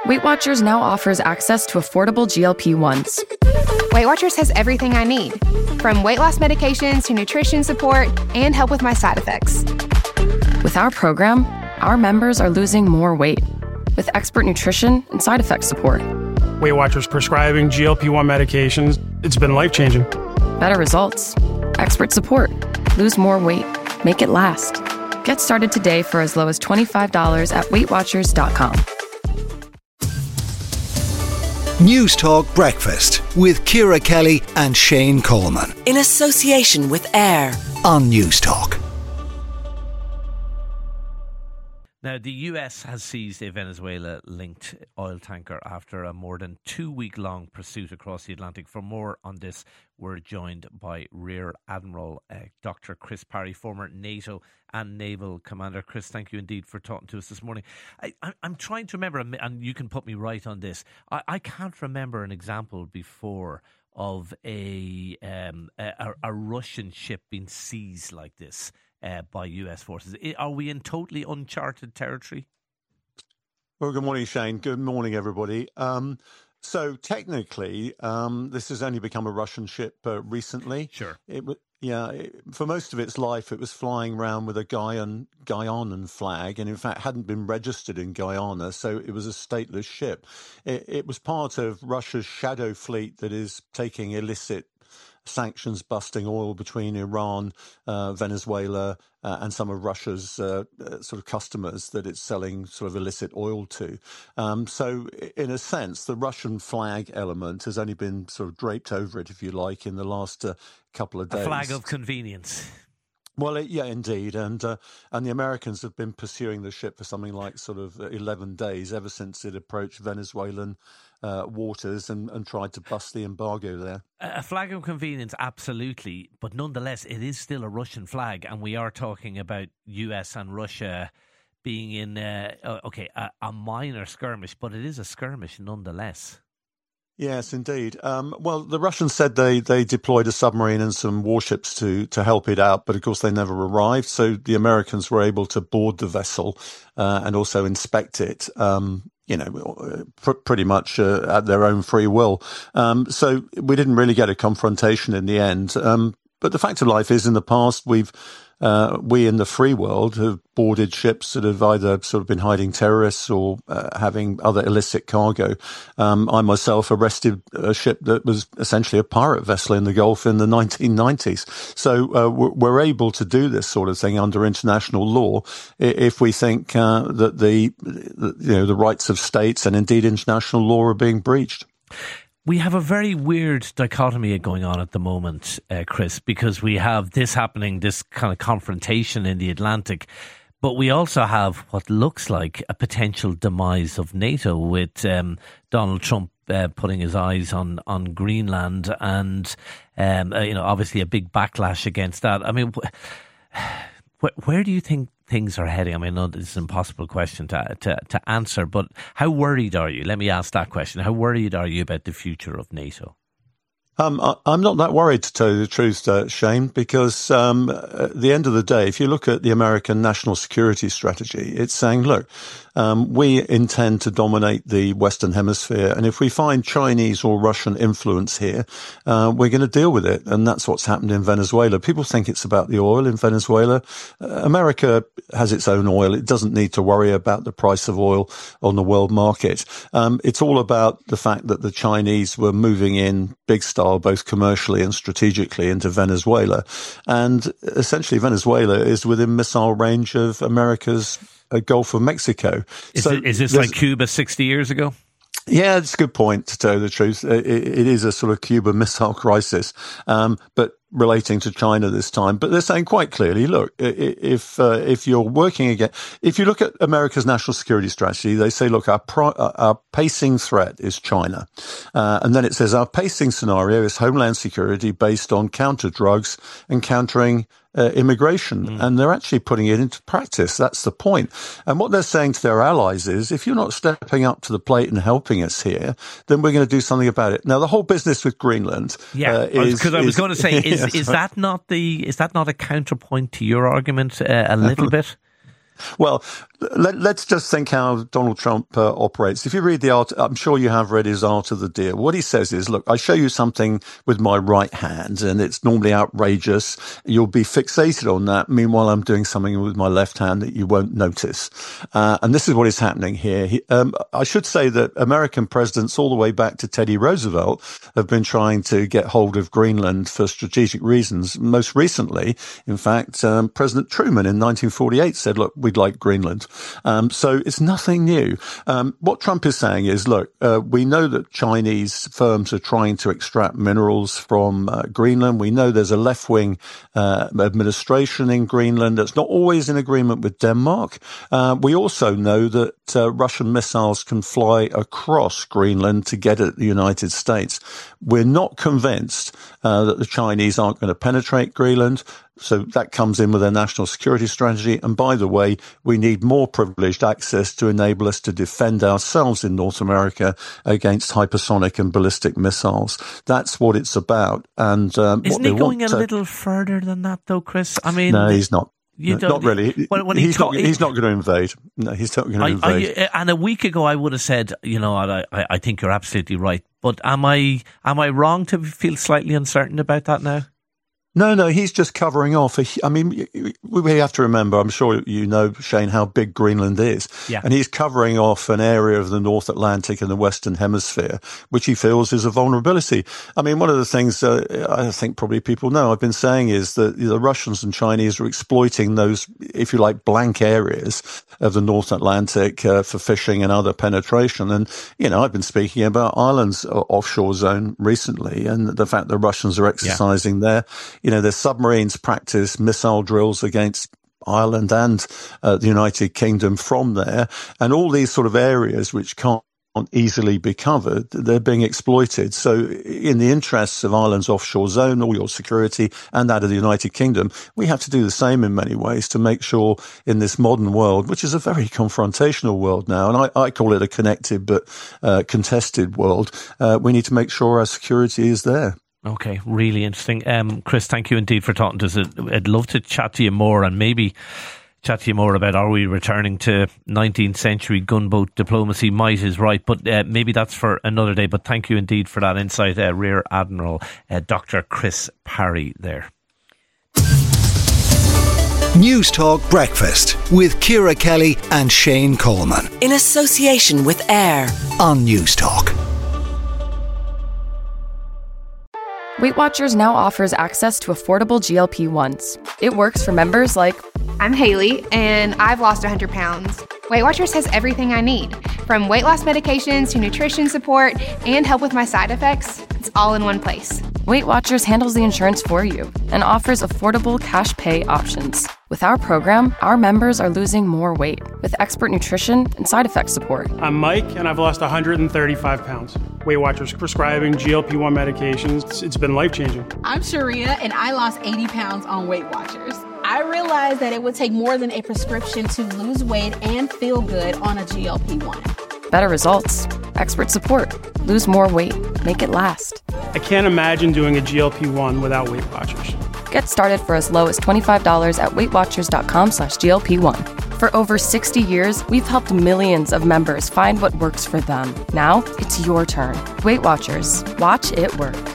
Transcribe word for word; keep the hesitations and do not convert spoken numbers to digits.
Weight Watchers now offers access to affordable G L P ones. Weight Watchers has everything I need, from weight loss medications to nutrition support and help with my side effects. With our program, our members are losing more weight with expert nutrition and side effect support. Weight Watchers prescribing G L P one medications, it's been life-changing. Better results, expert support, lose more weight, make it last. Get started today for as low as twenty-five dollars at weight watchers dot com. News Talk Breakfast with Ciara Kelly and Shane Coleman. In association with AIR on News Talk. Now, the U S has seized a Venezuela-linked oil tanker after a more than two-week-long pursuit across the Atlantic. For more on this, we're joined by Rear Admiral uh, Doctor Chris Parry, former NATO and Naval Commander. Chris, thank you indeed for talking to us this morning. I, I, I'm trying to remember, and you can put me right on this, I, I can't remember an example before of a, um, a, a Russian ship being seized like this. Uh, by U S forces. Are we in totally uncharted territory? Well, good morning, Shane. Good morning, everybody. Um, so technically, um, this has only become a Russian ship uh, recently. Sure. It, yeah, it, for most of its life, it was flying around with a Guyan, Guyanan flag, and in fact hadn't been registered in Guyana, so it was a stateless ship. It, it was part of Russia's shadow fleet that is taking illicit sanctions busting oil between Iran, uh, Venezuela, uh, and some of Russia's uh, uh, sort of customers that it's selling sort of illicit oil to. Um, so in a sense, the Russian flag element has only been sort of draped over it, if you like, in the last uh, couple of days. A flag of convenience. Well, it, yeah, indeed. And uh, and the Americans have been pursuing the ship for something like sort of eleven days, ever since it approached Venezuelan uh, waters and, and tried to bust the embargo there. A flag of convenience, absolutely. But nonetheless, it is still a Russian flag. And we are talking about U S and Russia being in, uh, okay, a, a minor skirmish, but it is a skirmish nonetheless. Yes, indeed. Um, well, the Russians said they, they deployed a submarine and some warships to, to help it out, but of course they never arrived. So the Americans were able to board the vessel uh, and also inspect it, um, you know, pr- pretty much uh, at their own free will. Um, so we didn't really get a confrontation in the end. Um, but the fact of life is, in the past, we've Uh, we in the free world have boarded ships that have either sort of been hiding terrorists or uh, having other illicit cargo. Um, I myself arrested a ship that was essentially a pirate vessel in the Gulf in the nineteen nineties. So uh, we're able to do this sort of thing under international law if we think uh, that the, you know, the rights of states and indeed international law are being breached. We have a very weird dichotomy going on at the moment, uh, Chris, because we have this happening, this kind of confrontation in the Atlantic, but we also have what looks like a potential demise of NATO with um, Donald Trump uh, putting his eyes on, on Greenland and, um, uh, you know, obviously a big backlash against that. I mean, wh- where do you think things are heading? I mean, I know this is an impossible question to, to to answer, but how worried are you? Let me ask that question. How worried are you about the future of NATO? Um, I, I'm not that worried, to tell you the truth, uh, Shane, because um, at the end of the day, if you look at the American national security strategy, it's saying, look, um, we intend to dominate the Western Hemisphere, and if we find Chinese or Russian influence here, uh, we're going to deal with it. And that's what's happened in Venezuela. People think it's about the oil in Venezuela. Uh, America has its own oil. It doesn't need to worry about the price of oil on the world market. Um, it's all about the fact that the Chinese were moving in big style, both commercially and strategically, into Venezuela. And essentially Venezuela is within missile range of America's uh, Gulf of Mexico. Is, so it, is this like Cuba sixty years ago? Yeah, it's a good point, to tell you the truth. It, it is a sort of Cuban missile crisis, um, but relating to China this time. But they're saying quite clearly, look, if uh, if you're working again, if you look at America's national security strategy, they say, look, our, pro, our pacing threat is China. Uh, and then it says our pacing scenario is homeland security based on counter drugs and countering Uh, immigration, mm. and they're actually putting it into practice. That's the point. And what they're saying to their allies is, if you're not stepping up to the plate and helping us here, then we're going to do something about it. Now, the whole business with Greenland, yeah, uh, is because I was is, going to say, is yes, is that not the is that not a counterpoint to your argument uh, a little bit? Well, let, let's just think how Donald Trump uh, operates. If you read the art, I'm sure you have read his Art of the Deal. What he says is, look, I show you something with my right hand and it's normally outrageous. You'll be fixated on that. Meanwhile, I'm doing something with my left hand that you won't notice. Uh, and this is what is happening here. He, um, I should say that American presidents all the way back to Teddy Roosevelt have been trying to get hold of Greenland for strategic reasons. Most recently, in fact, um, President Truman in nineteen forty-eight said, look, we'd like Greenland. Um, so it's nothing new. Um, what Trump is saying is, look, uh, we know that Chinese firms are trying to extract minerals from uh, Greenland. We know there's a left-wing uh, administration in Greenland that's not always in agreement with Denmark. Uh, we also know that uh, Russian missiles can fly across Greenland to get at the United States. We're not convinced uh, that the Chinese aren't going to penetrate Greenland. So that comes in with their national security strategy. And by the way, we need more privileged access to enable us to defend ourselves in North America against hypersonic and ballistic missiles. That's what it's about. And um, Isn't what he going want a to, little further than that, though, Chris? I mean, no, he's not. You no, not really. When, when he's, he not, talk, he's not going to invade. No, he's not going to I, invade. I, and a week ago, I would have said, you know, I, I, I think you're absolutely right. But am I am I wrong to feel slightly uncertain about that now? No, no, he's just covering off. I mean, we have to remember, I'm sure you know, Shane, how big Greenland is. Yeah. And he's covering off an area of the North Atlantic and the Western Hemisphere, which he feels is a vulnerability. I mean, one of the things uh, I think probably people know I've been saying is that the Russians and Chinese are exploiting those, if you like, blank areas of the North Atlantic uh, for fishing and other penetration. And, you know, I've been speaking about Ireland's offshore zone recently and the fact the Russians are exercising yeah. there. You know, their submarines practice missile drills against Ireland and uh, the United Kingdom from there. And all these sort of areas which can't easily be covered, they're being exploited. So in the interests of Ireland's offshore zone, all your security and that of the United Kingdom, we have to do the same in many ways to make sure in this modern world, which is a very confrontational world now, and I, I call it a connected but uh, contested world, uh, we need to make sure our security is there. Okay, really interesting. Um, Chris, thank you indeed for talking to us. I'd love to chat to you more and maybe chat to you more about, are we returning to nineteenth century gunboat diplomacy? Might is right, but uh, maybe that's for another day. But thank you indeed for that insight, uh, Rear Admiral uh, Doctor Chris Parry there. News Talk Breakfast with Ciara Kelly and Shane Coleman. In association with AIR on News Talk. Weight Watchers now offers access to affordable G L P ones. It works for members like... I'm Haley, and I've lost one hundred pounds. Weight Watchers has everything I need, from weight loss medications to nutrition support and help with my side effects. It's all in one place. Weight Watchers handles the insurance for you and offers affordable cash pay options. With our program, our members are losing more weight with expert nutrition and side effect support. I'm Mike, and I've lost one hundred thirty-five pounds. Weight Watchers prescribing G L P one medications. It's been life-changing. I'm Sharia, and I lost eighty pounds on Weight Watchers. I realized that it would take more than a prescription to lose weight and feel good on a G L P one. Better results, expert support, lose more weight, make it last. I can't imagine doing a G L P one without Weight Watchers. Get started for as low as twenty-five dollars at weightwatchers.com slash GLP1. For over sixty years, we've helped millions of members find what works for them. Now, it's your turn. Weight Watchers. Watch it work.